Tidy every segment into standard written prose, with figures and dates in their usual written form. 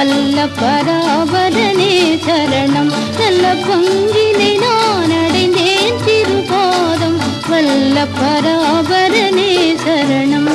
வல்ல பராபரனே சரணம். நல்ல பங்கினை நான் அடைந்தேன் திருபாதம், வல்ல பராபரனே சரணம்.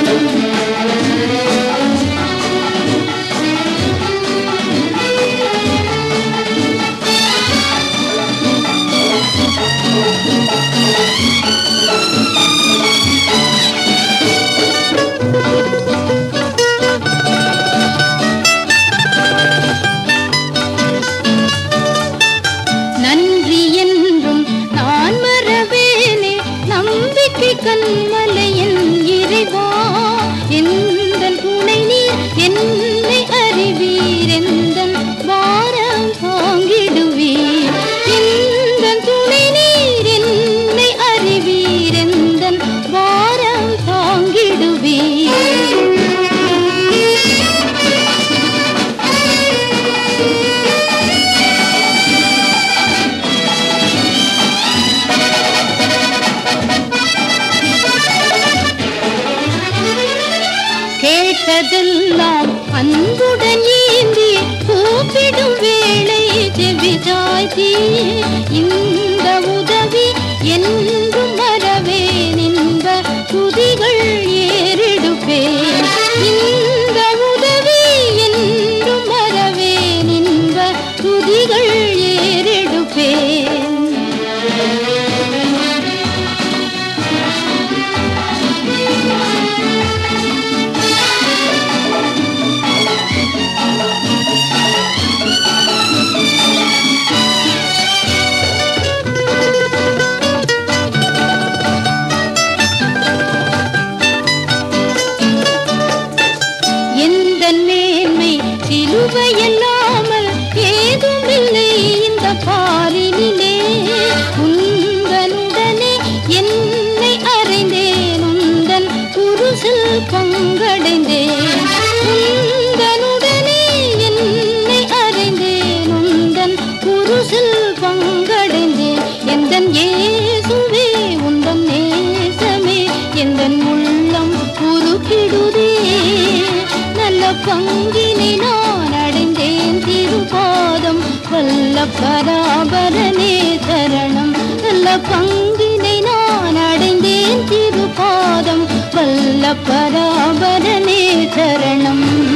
கண்மலையின் இறைவா எந்தன் துணை நீர், என்னை அறிவீர், எந்தன் பாரம் தாங்கிடுவீர். எந்தன் துணை நீர், என்னை அறிவீர், எந்தன் பாரம் தாங்கிடுவீர். கேட்டதெல்லாம் அன்புடன் ஏந்தி கூப்பிடும் வேளை செவிசாய்த்தி, இந்த உதவி என்றும் மறவேன், இன்ப துதிகள் ஏறெடுப்பேன். இந்த உதவி என்றும் மறவேன், இன்ப துதிகள் ஏறெடுப்பேன். மேன்மை சிலுவையில்லாமல் ஏதுமில்லை இந்த பாரினிலே. உந்தனுடனே என்னை அறைந்தேன், உந்தன் குருசில் பங்கடைந்தேன். உந்தனுடனே என்னை அறைந்தேன், உந்தன் குருசில் பங்கடைந்தேன். எந்தன் இயேசுவே உந்தன் நேசமே எந்தன் உள்ளம் குறுக்கிடுதே. நல்ல பங்கினை நான் அடைந்தேன் திருபாதம், வல்ல பராபரனே சரணம். நல்ல பங்கினை நான் அடைந்தேன் திருபாதம், வல்ல பராபரனே சரணம்.